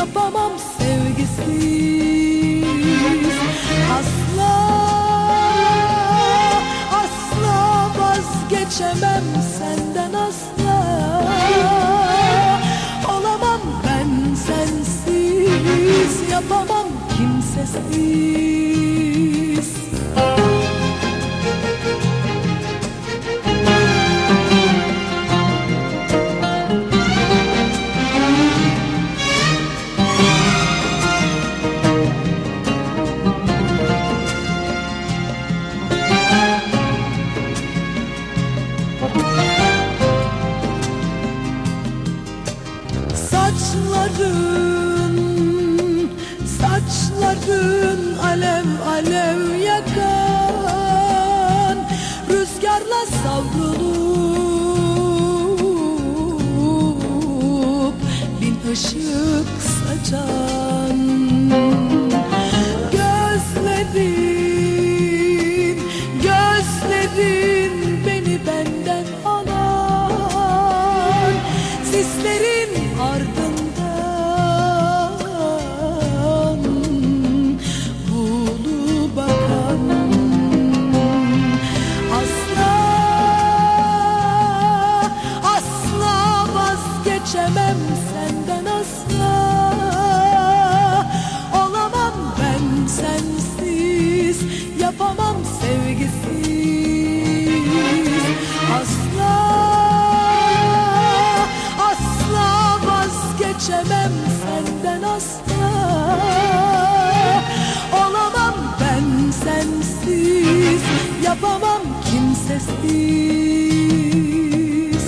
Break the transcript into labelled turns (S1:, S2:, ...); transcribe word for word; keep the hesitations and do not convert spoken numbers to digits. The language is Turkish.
S1: yapamam sevgisiz. Asla, asla vazgeçemem senden, asla olamam ben sensiz, yapamam kimsesiz. Saçların, saçların alev alev yakan, rüzgarla savrulup bin ışık saçan. Gözlerin, gözlerin beni benden alan, sislerin ardından buğulu bakan. Asla, asla vazgeçemem senden, asla olamam ben sensiz, yapamam sevgisiz. Asla, asla vazgeçemem senden, asla olamam ben sensiz, yapamam kimsesiz.